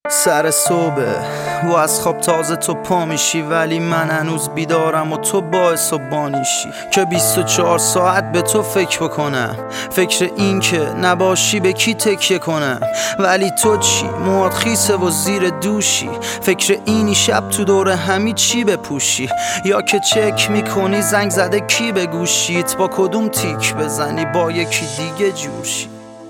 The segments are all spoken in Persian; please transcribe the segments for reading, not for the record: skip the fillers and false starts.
سر صبح و از خواب تازه تو پا میشی، ولی من هنوز بیدارم و تو باعث و بانیشی که 24 ساعت به تو فکر بکنم، فکر این که نباشی به کی تکیه کنم. ولی تو چی؟ موهات خیسه و زیر دوشی، فکر اینی شب تو دور همی چی بپوشی، یا که چک میکنی زنگ زده کی به گوشیت، با کدوم تیک بزنی با یکی دیگه جوشی.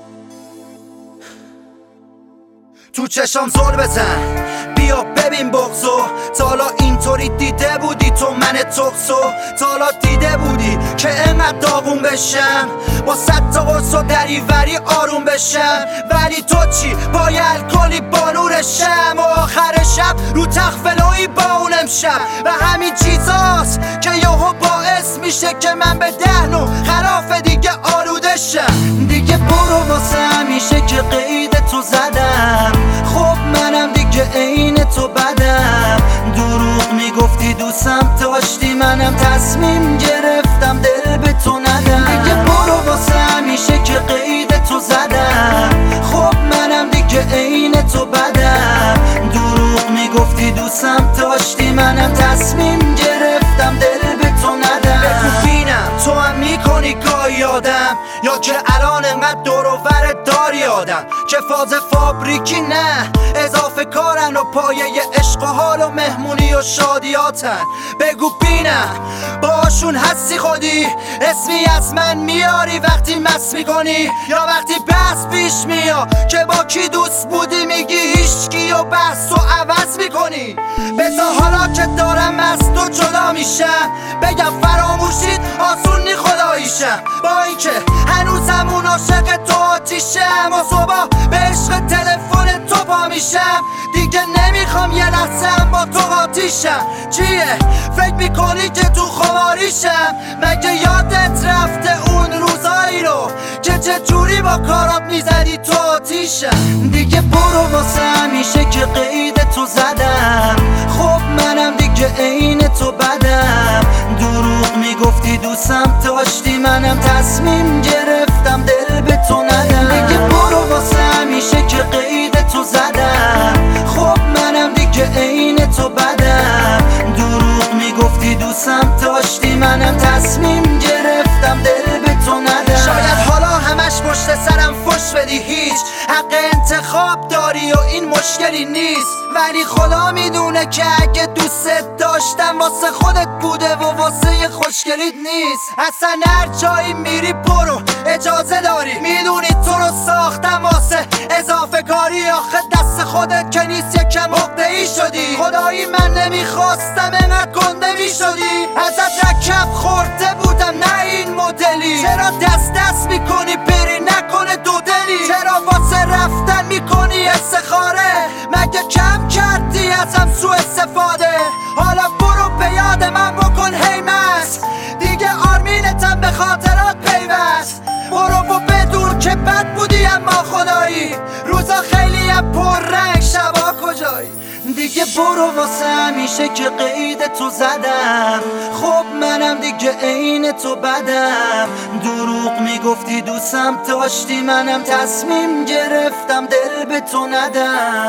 تو چشام زل بزن بیا ببین بغضو، تا حالا اینطوری دیده بودی تو من تقصو؟ تا حالا دیده بودی که انقدر داغون بشم با 100 تا قرص و دریوری آروم بشم؟ ولی تو چی؟ با یه الکلی بالورشم و آخر شب رو تخفلوی با اون امشب. و همین چیزاست که یهو باعث میشه که من به دهنو خلاف دیگه آلوده شم. دیگه برو واسه همیشه که قید تو زدم، خب منم دیگه عین تو بدم. دروغ میگفتی دوستم داشتی، منم تصمیم گرفتم دل به تو ندم. دیگه برو واسه همیشه که قید تو زدم، خب منم دیگه عین تو بدم. دروغ میگفتی دوستم داشتی، منم تصمیم گرفتم دل به تو ندم. بگو بینم تو هم میکنی گاهی آدم، یا که الان انقدر دور و برت داری آدم که فاز فابریکی نه اضافه کارن و پایه عشق و حال و مهمونی و شادیاتن. بگو بینم باشون هستی خودی، اسمی از من میاری وقتی مس میکنی، یا وقتی بحث پیش میاد که با کی دوست بودی میگی هیچکی و بحث و عوض میکنی. بذار حالا که دارم از تو جدا میشم بگم فراموشید آسون نی خداییشم، با اینکه هنوزم اون عاشق تو آتیشم و صبح به عشق تلفن تو پا میشم. دیگه نمیخوام یه لحظه با تو قاطیشم. چیه فکر میکنی که تو خماریشم؟ مگه یادت رفته اون روزایی رو که چجوری با کارات میزدی تو آتیشم؟ دیگه برو واسه همیشه که قید تو زدم، خب منم دیگه عین تو بدم. دروغ میگفتی دوستم داشتی، منم تصمیم گرفتم دل به تو ندم. دیگه برو واسه همیشه که قید تو زدم، خب منم دیگه عین تو بدم. دروغ میگفتی دوستم داشتی، منم تصمیم گرفتم دل به تو ندم. شاید حالا همش پشت سرم فش بدی، هیچ حق انتخاب داری و این مشکلی نیست، ولی خدا میدونه که اگه دوست داشتم واسه خودت بوده و واسه خوشگلیت نیست. اصلا هر جایی میری برو اجازه داری، میدونی تو رو ساختم واسه اضافه کاری. آخه دست خودت که نیست یکم عقده‌ای شدی، خدایی من نمیخواستم انقدر گنده میشدی. ازت رکب خورده بودم نه این مدلی، چرا دست میکنی بری نکنه دو دلی؟ چرا واسه رفتن میکنی استخاره؟ مگه کم کردی ازم سو استفاده؟ حالا برو به یاد من بکن هیمت، دیگه آرمینتم به خاطرات پیوست. برو و بدون که بد بودی اما خدایی، روزا خیلی هم پر رنگ شبا کجایی. دیگه برو واسه همیشه که قید تو زدم، خب منم دیگه عین تو بدم. دروغ میگفتی دوستم داشتی، منم تصمیم گرفتم دل به تو ندم.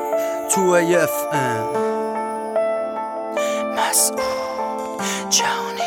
تو AFM مسعود جهانی.